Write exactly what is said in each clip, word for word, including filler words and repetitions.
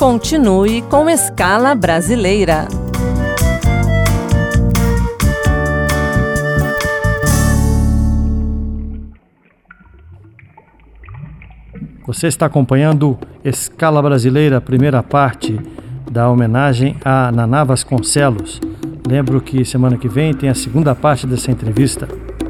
Continue com Escala Brasileira. Você está acompanhando Escala Brasileira, primeira parte da homenagem a Naná Vasconcelos. Lembro que semana que vem tem a segunda parte dessa entrevista.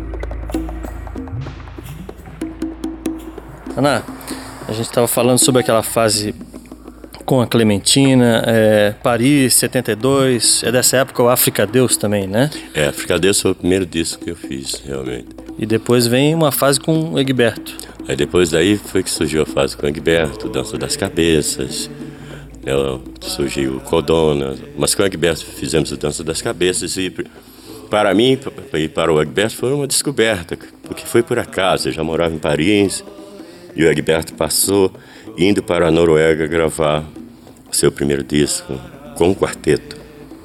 Naná, a gente estava falando sobre aquela fase com a Clementina, é, Paris, setenta e dois, é dessa época o África Deus também, né? É, África Deus foi o primeiro disco que eu fiz, realmente. E depois vem uma fase com o Egberto. Aí depois daí foi que surgiu a fase com o Egberto, Dança das Cabeças, né, surgiu o Codona, mas com o Egberto fizemos o Dança das Cabeças e para mim e para o Egberto foi uma descoberta, porque foi por acaso, eu já morava em Paris e o Egberto passou indo para a Noruega gravar o seu primeiro disco com um quarteto.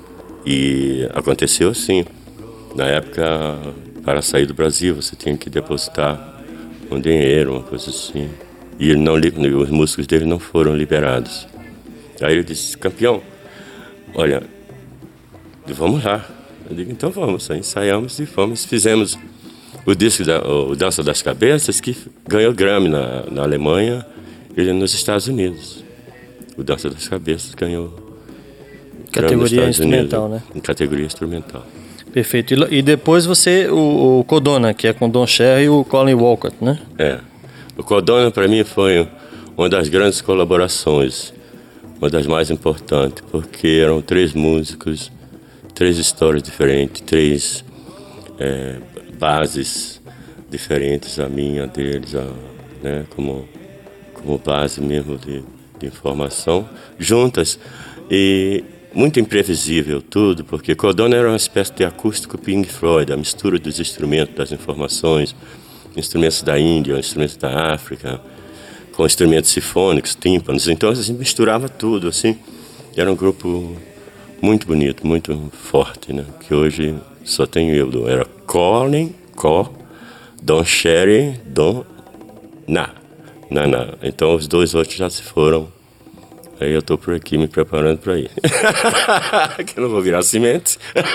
E aconteceu assim, na época para sair do Brasil você tinha que depositar um dinheiro, uma coisa assim. E ele não, os músicos dele não foram liberados. Aí ele disse, campeão, olha, vamos lá. Eu digo, então vamos. Aí ensaiamos e fomos. Fizemos o disco, da, o Dança das Cabeças, que ganhou Grammy na, na Alemanha e nos Estados Unidos. O Dança das Cabeças ganhou categoria instrumental, Unidos, né? Em categoria instrumental. Perfeito. E depois você, o, o Codona, que é com Don Cherry e o Colin Walcott, né? É. O Codona, para mim, foi uma das grandes colaborações, uma das mais importantes, porque eram três músicos, três histórias diferentes, três é, bases diferentes, a minha, a deles, a, né, como, como base mesmo de, de informação, juntas. E muito imprevisível tudo, porque Codona era uma espécie de acústico Pink Floyd, a mistura dos instrumentos, das informações, instrumentos da Índia, instrumentos da África, com instrumentos sinfônicos, tímpanos. Então a gente misturava tudo, assim. Era um grupo muito bonito, muito forte, né? Que hoje só tenho eu. Era Colin, Co, Don Cherry, Don Na, Naná. Então os dois outros já se foram. Aí eu tô por aqui me preparando para ir. Que eu não vou virar cimento.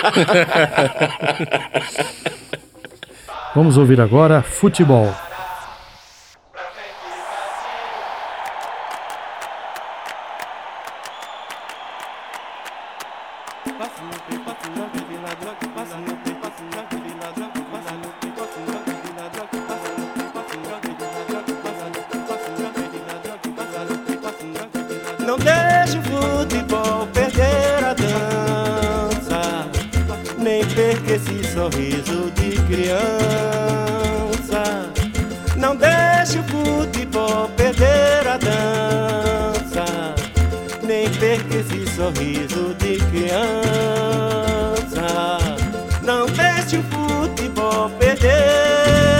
Vamos ouvir agora Futebol. Não deixe o futebol perder a dança, nem perca esse sorriso de criança. Não deixe o futebol perder a dança, nem perca esse sorriso de criança. Não deixe o futebol perder.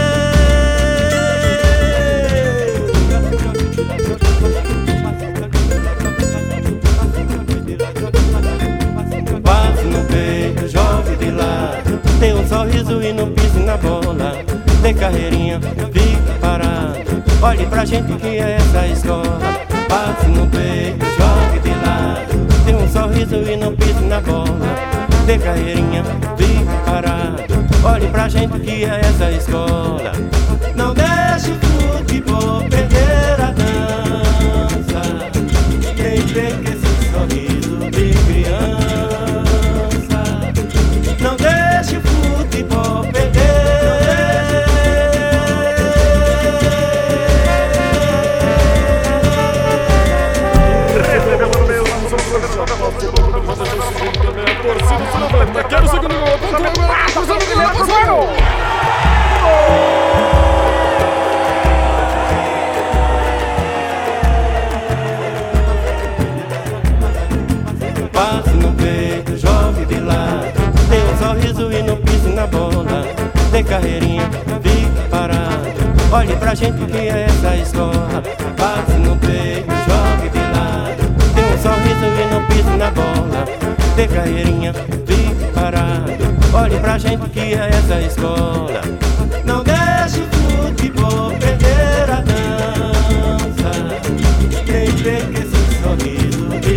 Tem um sorriso e não pise na bola. Dê carreirinha, fique parado. Olhe pra gente que é essa escola. Passe no peito, jogue de lado. Tem um sorriso e não pise na bola. Dê carreirinha, fique parado. Olhe pra gente que é essa escola. Não deixe o futebol perder a dança, nem perca esse sorriso de criança. Não deixe o futebol perder. Quero o segundo gol. Cruzando o Guilherme, gol! Passe no peito, jogue de lado. Dê um sorriso e não pise na bola. Dê carreirinha, fique parado. Olhe pra gente que é essa escola. Passe no peito, jogue de lado. Dê um sorriso e não pise na bola. Dê carreirinha, fique parado. Olhe pra gente que é essa escola. Não deixe o futebol perder a dança, nem perca esse sorriso de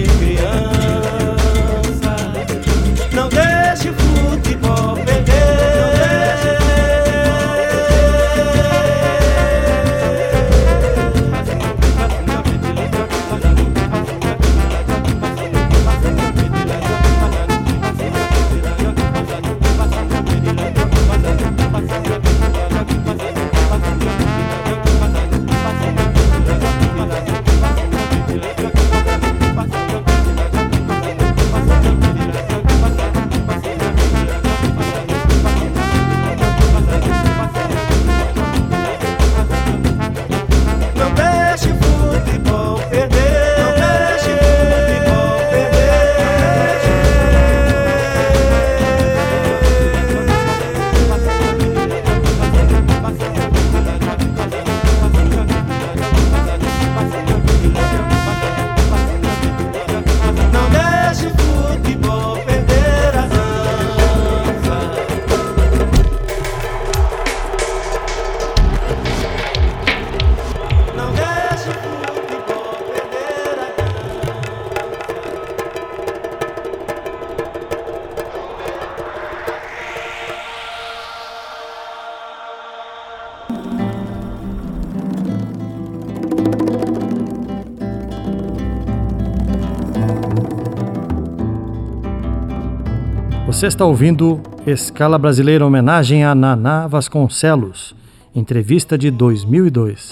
Você está ouvindo Escala Brasileira Homenagem a Naná Vasconcelos, entrevista de dois mil e dois.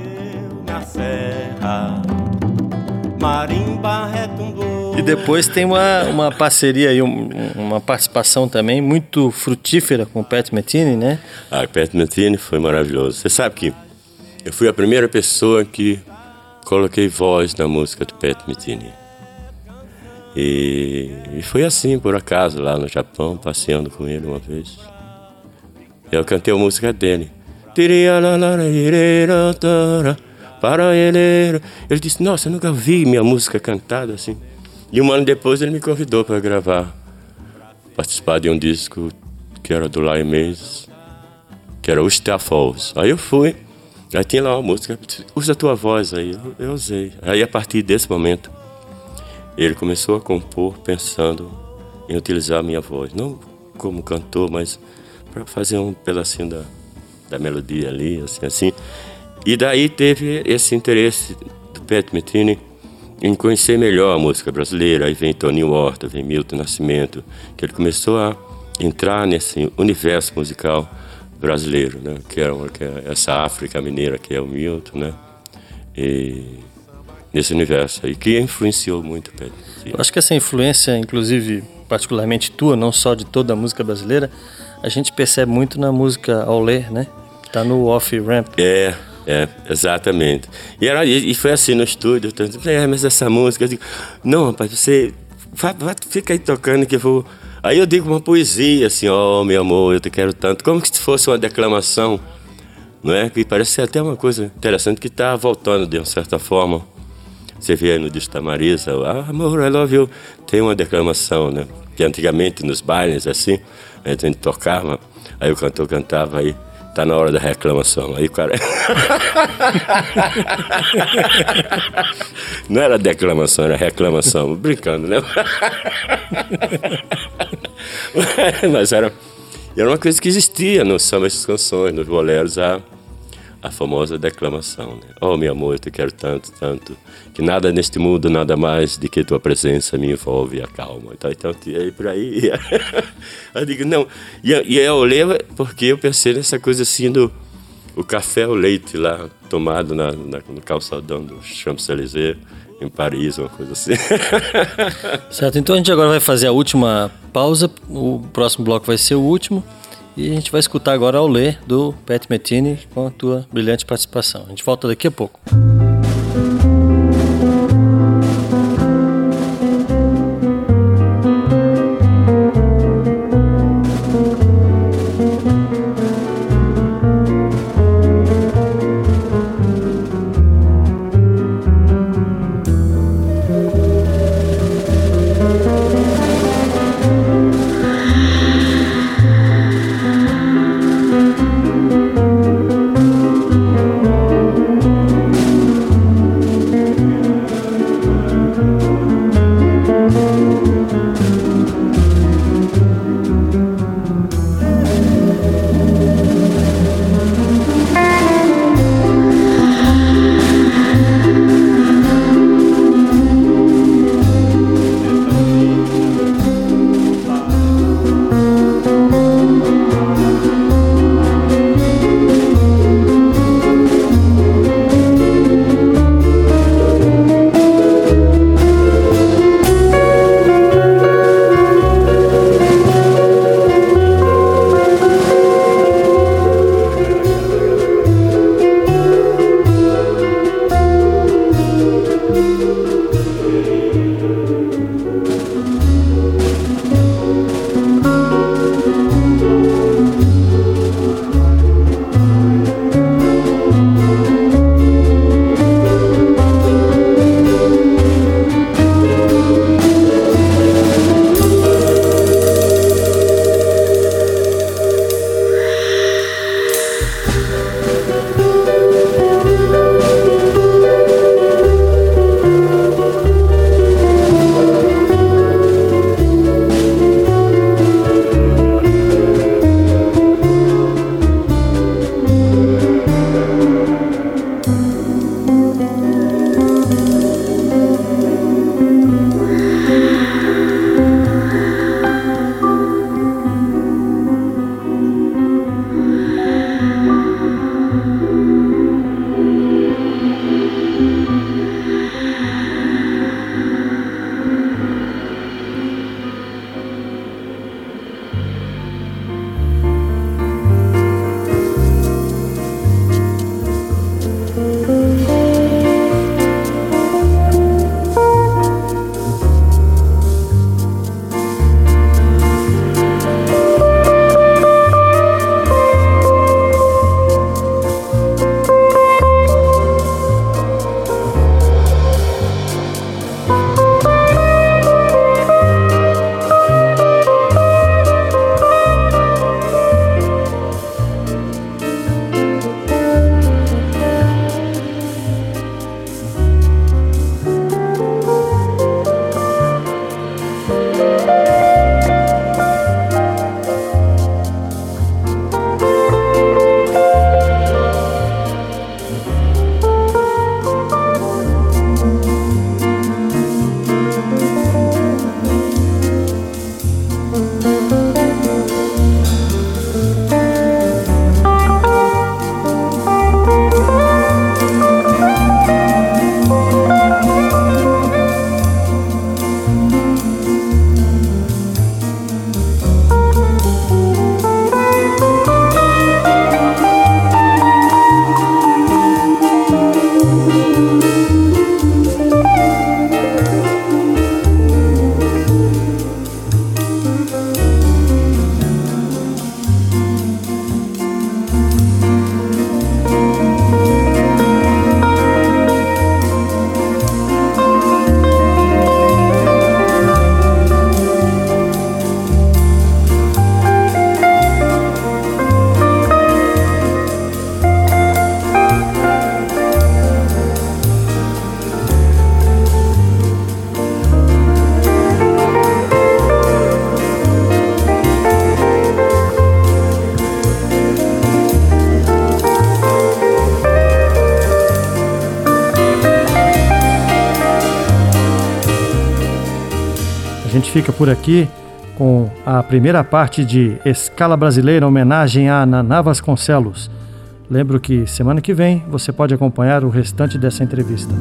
E depois tem uma, uma parceria e um, uma participação também muito frutífera com o Pat Metheny, né? Ah, o Pat Metheny foi maravilhoso. Você sabe que eu fui a primeira pessoa que coloquei voz na música do Pat Metheny. E, e foi assim, por acaso, lá no Japão, passeando com ele uma vez. Eu cantei a música dele. Ele disse, nossa, eu nunca vi minha música cantada assim. E um ano depois ele me convidou para gravar, participar de um disco que era do Lion Mays, que era Wichita Falls. Aí eu fui, aí tinha lá uma música, usa a tua voz aí, eu, eu usei. Aí a partir desse momento, ele começou a compor pensando em utilizar a minha voz, não como cantor, mas para fazer um pedacinho da, da melodia ali, assim, assim. E daí teve esse interesse do Pat Metheny em conhecer melhor a música brasileira. Aí vem Toninho Horta, vem Milton Nascimento, que ele começou a entrar nesse universo musical brasileiro, né? Que é, uma, que é essa África mineira que é o Milton, né? E nesse universo aí, que influenciou muito o Pat Metheny. Eu acho que essa influência, inclusive, particularmente tua, não só de toda a música brasileira, a gente percebe muito na música Aulê, né? Tá no Off-Ramp. É, é, exatamente. E, era, e foi assim no estúdio, eu disse, é, mas essa música, eu digo, não, rapaz, você vai, vai, fica aí tocando que eu vou... Aí eu digo uma poesia, assim, ó, oh, meu amor, eu te quero tanto, como se fosse uma declamação, não é? Que parece ser até uma coisa interessante que está voltando de uma certa forma. Você vê aí no disco da Marisa, ah, amor, I love you, tem uma declamação, né? Que antigamente nos bailes, assim, a gente tocava, aí o cantor cantava, aí tá na hora da reclamação, aí o cara... Não era declamação, era reclamação, brincando, né? Mas era, era uma coisa que existia no samba, essas canções, nos boleros, a... a famosa declamação, né? Oh, meu amor, eu te quero tanto, tanto, que nada neste mundo, nada mais de que tua presença me envolve e acalma. Então, então e aí por aí. Eu digo, não. E, e eu lembro porque eu pensei nessa coisa assim do o café ou leite lá, tomado na, na, no calçadão do Champs-Élysées, em Paris, uma coisa assim. Certo, então a gente agora vai fazer a última pausa, o próximo bloco vai ser o último. E a gente vai escutar agora Aulê, do Pat Metheny, com a tua brilhante participação. A gente volta daqui a pouco. gente fica por aqui com a primeira parte de Escala Brasileira, homenagem a Naná Vasconcelos. Lembro que semana que vem você pode acompanhar o restante dessa entrevista.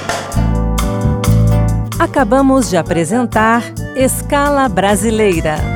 Acabamos de apresentar Escala Brasileira.